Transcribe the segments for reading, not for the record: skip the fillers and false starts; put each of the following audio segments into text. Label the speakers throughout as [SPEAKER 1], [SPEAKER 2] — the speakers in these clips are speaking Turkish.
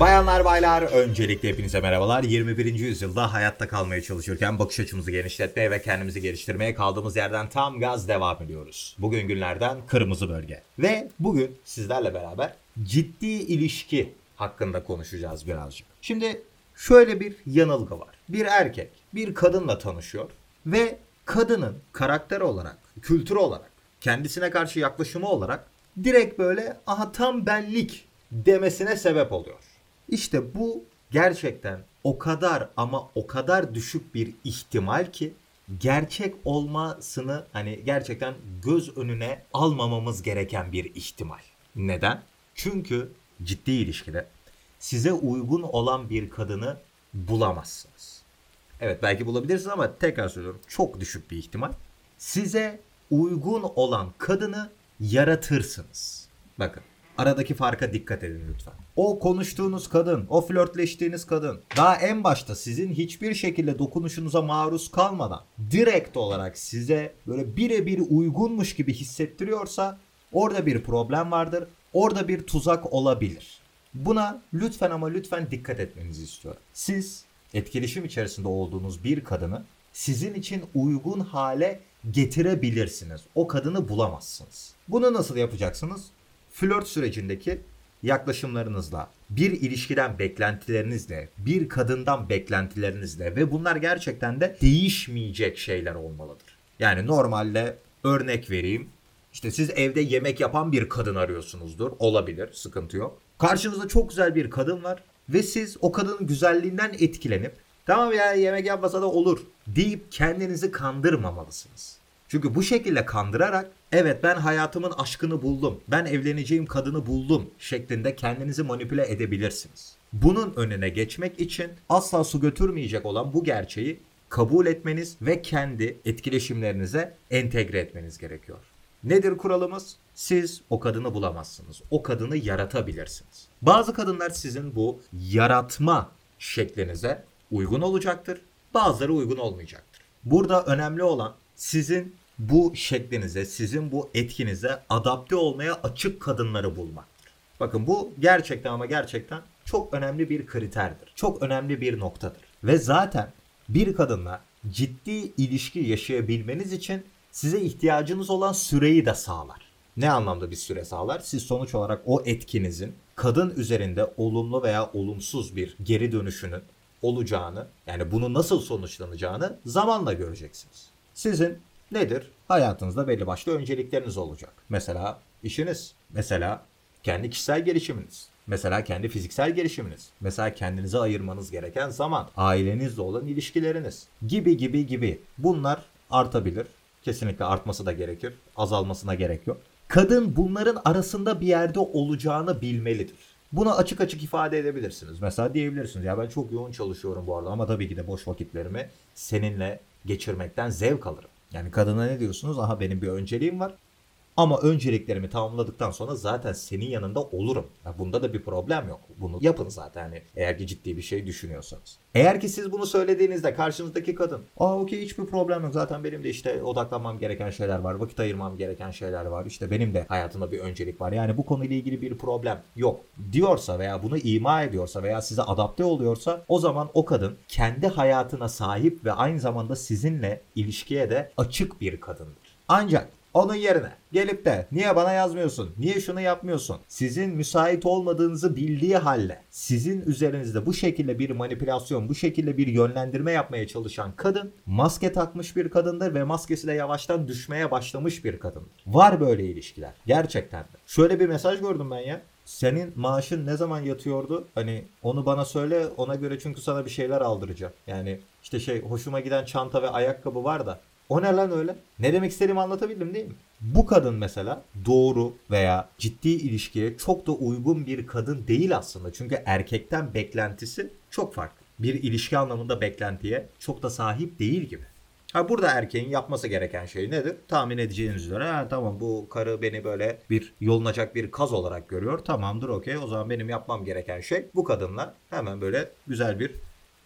[SPEAKER 1] Bayanlar baylar, öncelikle hepinize merhabalar. 21. yüzyılda hayatta kalmaya çalışırken bakış açımızı genişletmeye ve kendimizi geliştirmeye kaldığımız yerden tam gaz devam ediyoruz. Bugün günlerden kırmızı bölge. Ve bugün sizlerle beraber ciddi ilişki hakkında konuşacağız birazcık. Şimdi şöyle bir yanılgı var. Bir erkek bir kadınla tanışıyor ve kadının karakter olarak, kültür olarak, kendisine karşı yaklaşımı olarak direkt böyle aha tam benlik demesine sebep oluyor. İşte bu gerçekten o kadar ama o kadar düşük bir ihtimal ki gerçek olmasını hani gerçekten göz önüne almamamız gereken bir ihtimal. Neden? Çünkü ciddi ilişkide size uygun olan bir kadını bulamazsınız. Evet belki bulabilirsiniz ama tekrar söylüyorum çok düşük bir ihtimal. Size uygun olan kadını yaratırsınız. Bakın. Aradaki farka dikkat edin lütfen. O konuştuğunuz kadın, o flörtleştiğiniz kadın daha en başta sizin hiçbir şekilde dokunuşunuza maruz kalmadan direkt olarak size böyle birebir uygunmuş gibi hissettiriyorsa orada bir problem vardır. Orada bir tuzak olabilir. Buna lütfen ama lütfen dikkat etmenizi istiyorum. Siz etkileşim içerisinde olduğunuz bir kadını sizin için uygun hale getirebilirsiniz. O kadını bulamazsınız. Bunu nasıl yapacaksınız? Flört sürecindeki yaklaşımlarınızla, bir ilişkiden beklentilerinizle, bir kadından beklentilerinizle ve bunlar gerçekten de değişmeyecek şeyler olmalıdır. Yani normalde örnek vereyim. İşte siz evde yemek yapan bir kadın arıyorsunuzdur. Olabilir, sıkıntı yok. Karşınızda çok güzel bir kadın var ve siz o kadının güzelliğinden etkilenip tamam ya yemek yapmasa da olur deyip kendinizi kandırmamalısınız. Çünkü bu şekilde kandırarak evet ben hayatımın aşkını buldum, ben evleneceğim kadını buldum şeklinde kendinizi manipüle edebilirsiniz. Bunun önüne geçmek için asla su götürmeyecek olan bu gerçeği kabul etmeniz ve kendi etkileşimlerinize entegre etmeniz gerekiyor. Nedir kuralımız? Siz o kadını bulamazsınız. O kadını yaratabilirsiniz. Bazı kadınlar sizin bu yaratma şeklinize uygun olacaktır. Bazıları uygun olmayacaktır. Burada önemli olan sizin bu şeklinize, sizin bu etkinize adapte olmaya açık kadınları bulmaktır. Bakın bu gerçekten ama gerçekten çok önemli bir kriterdir. Çok önemli bir noktadır. Ve zaten bir kadınla ciddi ilişki yaşayabilmeniz için size ihtiyacınız olan süreyi de sağlar. Ne anlamda bir süre sağlar? Siz sonuç olarak o etkinizin kadın üzerinde olumlu veya olumsuz bir geri dönüşünün olacağını, yani bunu nasıl sonuçlanacağını zamanla göreceksiniz. Sizin nedir? Hayatınızda belli başlı öncelikleriniz olacak. Mesela işiniz, mesela kendi kişisel gelişiminiz, mesela kendi fiziksel gelişiminiz, mesela kendinize ayırmanız gereken zaman, ailenizle olan ilişkileriniz gibi gibi gibi. Bunlar artabilir. Kesinlikle artması da gerekir. Azalmasına gerek yok. Kadın bunların arasında bir yerde olacağını bilmelidir. Bunu açık açık ifade edebilirsiniz. Mesela diyebilirsiniz ya ben çok yoğun çalışıyorum bu arada ama tabii ki de boş vakitlerimi seninle geçirmekten zevk alırım. Yani kadına ne diyorsunuz? Aha benim bir önceliğim var. Ama önceliklerimi tamamladıktan sonra zaten senin yanında olurum. Ya bunda da bir problem yok. Bunu yapın zaten hani eğer ki ciddi bir şey düşünüyorsanız. Eğer ki siz bunu söylediğinizde karşınızdaki kadın okey hiçbir problem yok zaten benim de işte odaklanmam gereken şeyler var. Vakit ayırmam gereken şeyler var. İşte benim de hayatımda bir öncelik var. Yani bu konuyla ilgili bir problem yok diyorsa veya bunu ima ediyorsa veya size adapte oluyorsa o zaman o kadın kendi hayatına sahip ve aynı zamanda sizinle ilişkiye de açık bir kadındır. Ancak onun yerine gelip de niye bana yazmıyorsun, niye şunu yapmıyorsun, sizin müsait olmadığınızı bildiği halde sizin üzerinizde bu şekilde bir manipülasyon, bu şekilde bir yönlendirme yapmaya çalışan kadın maske takmış bir kadındır ve maskesi de yavaştan düşmeye başlamış bir kadındır. Var böyle ilişkiler gerçekten de. Şöyle bir mesaj gördüm ben ya. Senin maaşın ne zaman yatıyordu? Hani onu bana söyle ona göre çünkü sana bir şeyler aldıracağım. Yani işte hoşuma giden çanta ve ayakkabı var da. O ne lan öyle? Ne demek istediğimi anlatabildim değil mi? Bu kadın mesela doğru veya ciddi ilişkiye çok da uygun bir kadın değil aslında. Çünkü erkekten beklentisi çok farklı. Bir ilişki anlamında beklentiye çok da sahip değil gibi. Burada erkeğin yapması gereken şey nedir? Tahmin edeceğiniz üzere tamam bu karı beni böyle bir yolunacak bir kaz olarak görüyor. Tamamdır okey o zaman benim yapmam gereken şey bu kadınla hemen böyle güzel bir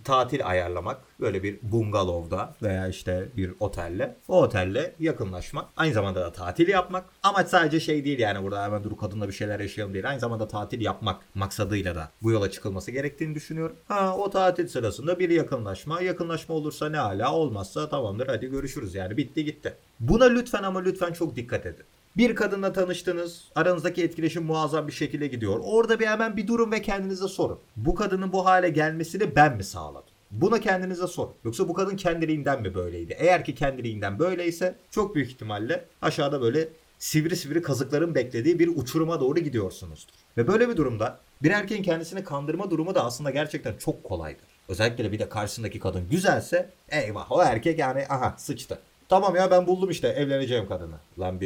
[SPEAKER 1] tatil ayarlamak, böyle bir bungalovda veya işte bir otelle, o otelle yakınlaşmak, aynı zamanda da tatil yapmak. Amaç sadece şey değil yani, burada hemen dur kadınla bir şeyler yaşayalım değil, aynı zamanda tatil yapmak maksadıyla da bu yola çıkılması gerektiğini düşünüyorum. O tatil sırasında bir yakınlaşma olursa ne ala, olmazsa tamamdır hadi görüşürüz yani, bitti gitti. Buna lütfen ama lütfen çok dikkat edin. Bir kadınla tanıştınız. Aranızdaki etkileşim muazzam bir şekilde gidiyor. Orada hemen bir durun ve kendinize sorun. Bu kadının bu hale gelmesini ben mi sağladım? Bunu kendinize sorun. Yoksa bu kadın kendiliğinden mi böyleydi? Eğer ki kendiliğinden böyleyse çok büyük ihtimalle aşağıda böyle sivri sivri kazıkların beklediği bir uçuruma doğru gidiyorsunuzdur. Ve böyle bir durumda bir erkeğin kendisini kandırma durumu da aslında gerçekten çok kolaydır. Özellikle bir de karşısındaki kadın güzelse eyvah, o erkek yani aha sıçtı. Tamam ya, ben buldum işte evleneceğim kadını. Lan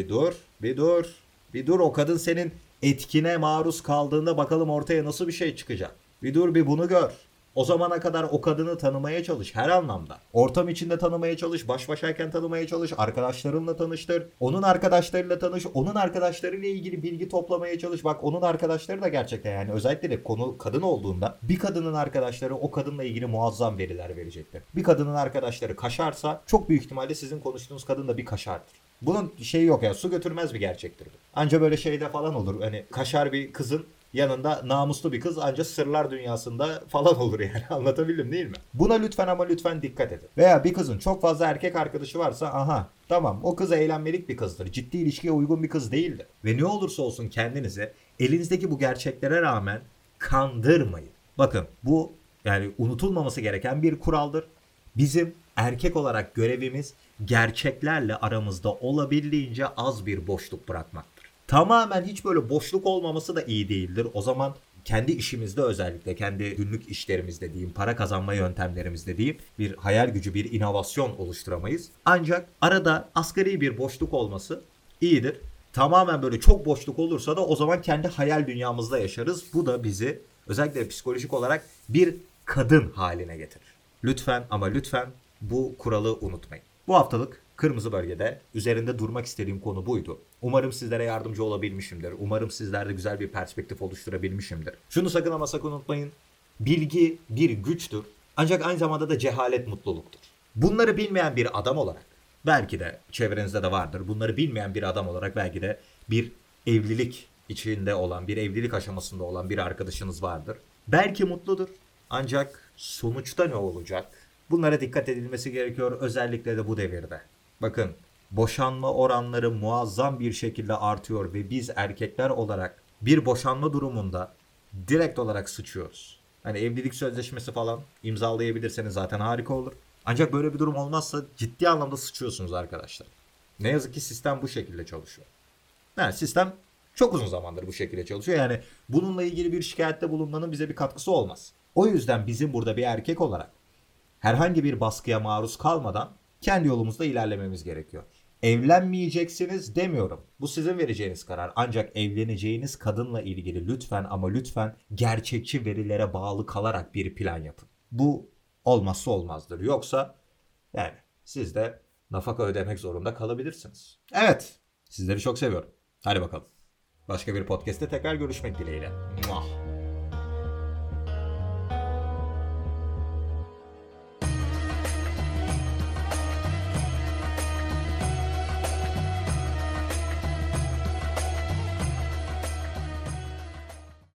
[SPEAKER 1] bir dur, o kadın senin etkine maruz kaldığında bakalım ortaya nasıl bir şey çıkacak. Bir dur, bir bunu gör. O zamana kadar o kadını tanımaya çalış her anlamda. Ortam içinde tanımaya çalış, baş başayken tanımaya çalış, arkadaşlarınla tanıştır. Onun arkadaşlarıyla tanış, onun arkadaşlarıyla ilgili bilgi toplamaya çalış. Bak, onun arkadaşları da gerçekten yani özellikle de konu kadın olduğunda bir kadının arkadaşları o kadınla ilgili muazzam veriler verecektir. Bir kadının arkadaşları kaşarsa çok büyük ihtimalle sizin konuştuğunuz kadın da bir kaşardır. Bunun şeyi yok ya, su götürmez bir gerçektir bu. Anca böyle şeyde falan olur. Hani kaşar bir kızın yanında namuslu bir kız ancak sırlar dünyasında falan olur yani, anlatabildim değil mi? Buna lütfen ama lütfen dikkat edin. Veya bir kızın çok fazla erkek arkadaşı varsa aha tamam, o kız eğlenmelik bir kızdır. Ciddi ilişkiye uygun bir kız değildir. Ve ne olursa olsun kendinizi elinizdeki bu gerçeklere rağmen kandırmayın. Bakın, bu yani unutulmaması gereken bir kuraldır. Bizim erkek olarak görevimiz gerçeklerle aramızda olabildiğince az bir boşluk bırakmaktır. Tamamen hiç böyle boşluk olmaması da iyi değildir. O zaman kendi işimizde, özellikle kendi günlük işlerimizde diyeyim, para kazanma yöntemlerimizde diyeyim, bir hayal gücü, bir inovasyon oluşturamayız. Ancak arada asgari bir boşluk olması iyidir. Tamamen böyle çok boşluk olursa da o zaman kendi hayal dünyamızda yaşarız. Bu da bizi özellikle psikolojik olarak bir kadın haline getirir. Lütfen ama lütfen bu kuralı unutmayın. Bu haftalık Kırmızı Bölge'de üzerinde durmak istediğim konu buydu. Umarım sizlere yardımcı olabilmişimdir. Umarım sizlerde güzel bir perspektif oluşturabilmişimdir. Şunu sakın ama sakın unutmayın. Bilgi bir güçtür. Ancak aynı zamanda da cehalet mutluluktur. Bunları bilmeyen bir adam olarak, belki de çevrenizde de vardır, bunları bilmeyen bir adam olarak belki de bir evlilik içinde olan, bir evlilik aşamasında olan bir arkadaşınız vardır. Belki mutludur. Ancak sonuçta ne olacak? Bunlara dikkat edilmesi gerekiyor, özellikle de bu devirde. Bakın, boşanma oranları muazzam bir şekilde artıyor ve biz erkekler olarak bir boşanma durumunda direkt olarak sıçıyoruz. Hani evlilik sözleşmesi falan imzalayabilirseniz zaten harika olur. Ancak böyle bir durum olmazsa ciddi anlamda sıçıyorsunuz arkadaşlar. Ne yazık ki sistem bu şekilde çalışıyor. Yani sistem çok uzun zamandır bu şekilde çalışıyor. Yani bununla ilgili bir şikayette bulunmanın bize bir katkısı olmaz. O yüzden bizim burada bir erkek olarak herhangi bir baskıya maruz kalmadan kendi yolumuzda ilerlememiz gerekiyor. Evlenmeyeceksiniz demiyorum. Bu sizin vereceğiniz karar. Ancak evleneceğiniz kadınla ilgili lütfen ama lütfen gerçekçi verilere bağlı kalarak bir plan yapın. Bu olmazsa olmazdır. Yoksa yani siz de nafaka ödemek zorunda kalabilirsiniz. Evet, sizleri çok seviyorum. Hadi bakalım. Başka bir podcast'te tekrar görüşmek dileğiyle. Muah.